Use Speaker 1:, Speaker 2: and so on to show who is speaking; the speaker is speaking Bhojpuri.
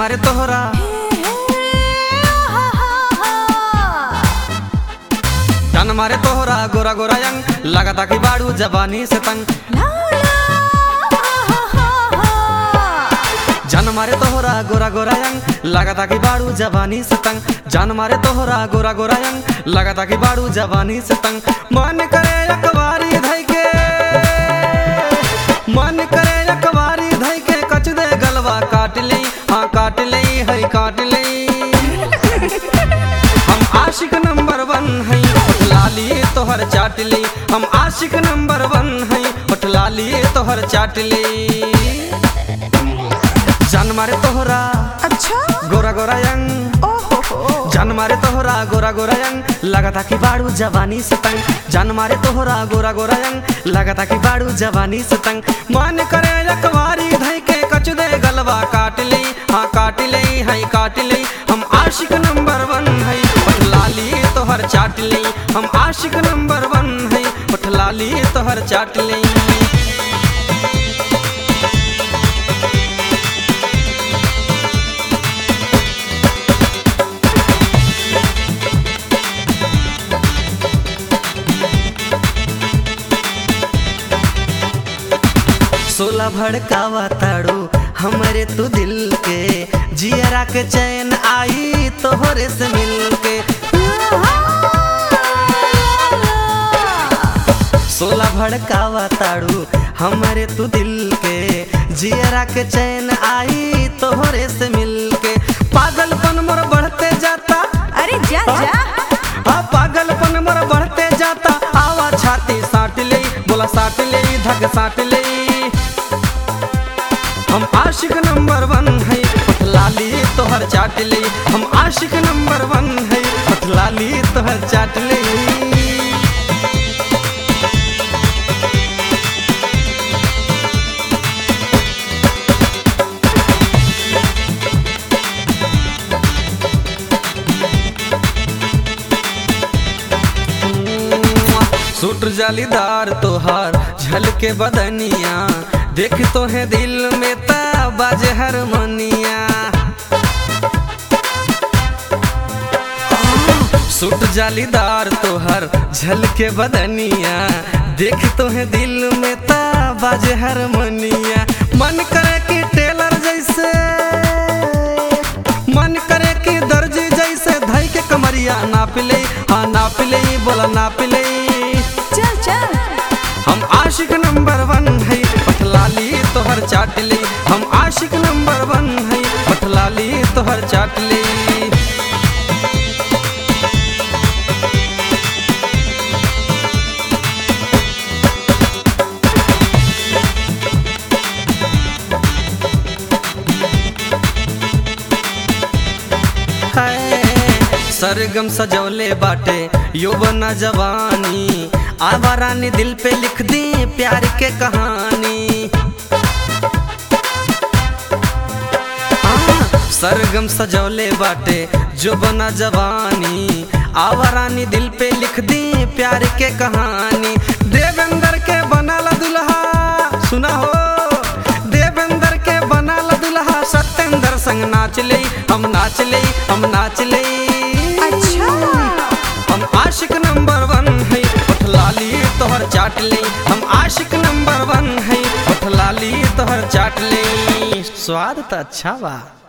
Speaker 1: मारे तोहरा जान मारे तोहरा गोरा गोरा यंग लगता कि बाड़ू जवानी से तंग जान मारे तोहरा गोरा गोरा यंग लगता कि बाड़ू जवानी से तंग जान मारे तोहरा गोरा गोरा यंग लगता कि बाड़ू जवानी से तंग मन करे अकबारी धई के मन करे अकबारी धई के कच दे गलवा काट ले हाँ काट ले हई काट ले हम आशिक नंबर 1 हई होठ लाली तोहर चाट ले हम आशिक नंबर 1 हई होठ लाली तोहर चाट ले जान मारे तोहरा
Speaker 2: अच्छा
Speaker 1: गोरा गोरा यंग जान मारे तोहरा गोरा गोरा यंग लगता कि बाड़ू जवानी से तंग जान मारे तोहरा गोरा गोरा यंग लगता कि बाड़ू जवानी से तंग मन करे अकबारी धई के कच दे गलवा काट ले हाँ काट ले हई काट ले हम आशिक नंबर 1 हई होठ लाली तोहर चाट ले हम आशिक नंबर 1 हई होठ लाली तोहर चाट ले सोला भड़कावा ताड़ू हमरे तू दिल के जियरा के चैन आई तोहरे से मिल के सोला भड़कावा ताड़ू हमरे तू दिल के जियरा के चैन आई तोहरे से मिल के पागलपन मोर बढ़ते जाता
Speaker 2: अरे जा जा
Speaker 1: हाँ पागलपन मोर बढ़ते जाता आवा छाती साट ले बोला साट ले धक साट ले हम आशिक नंबर 1 हई होठ लाली तोहर चाट ले हम आशिक नंबर 1 हई होठ लाली तोहर चाट ले सूट जालीदार तोहार झलके बदनिया देख तो है दिल में बाजे हारमोनिया सूट जालीदार तोहर झलके बदनिया देख तो है दिल में बाजे हारमोनिया मन करे कि टेलर जैसे मन करे कि दर्जी जैसे धई के कमरिया नाप ले हाँ नाप ले बोला नाप ले
Speaker 2: चल चल
Speaker 1: हम आशिक नंबर 1 हई होठ लाली तोहर चाट ले हम आशिक नंबर 1 हई होठ लाली तोहर चाट ले सरगम सजौले बाटे यौवना जवानी आवारानी दिल पे लिख दी प्यार के कहानी सरगम सजौले बाटे जो बना जवानी आवारानी दिल पे लिख दी प्यार के कहानी देवेंद्र के बनाला दुल्हा सुना हो देवेंद्र के बनाला दुल्हा सत्येंद्र संग नाच ले हम नाच ले हम नाच ले
Speaker 2: अच्छा
Speaker 1: हम आशिक नंबर 1 हई होठ लाली तोहर चाट ले हम आशिक नंबर 1 हई होठ लाली तोहर चाट ले स्वाद तो अच्छा बा।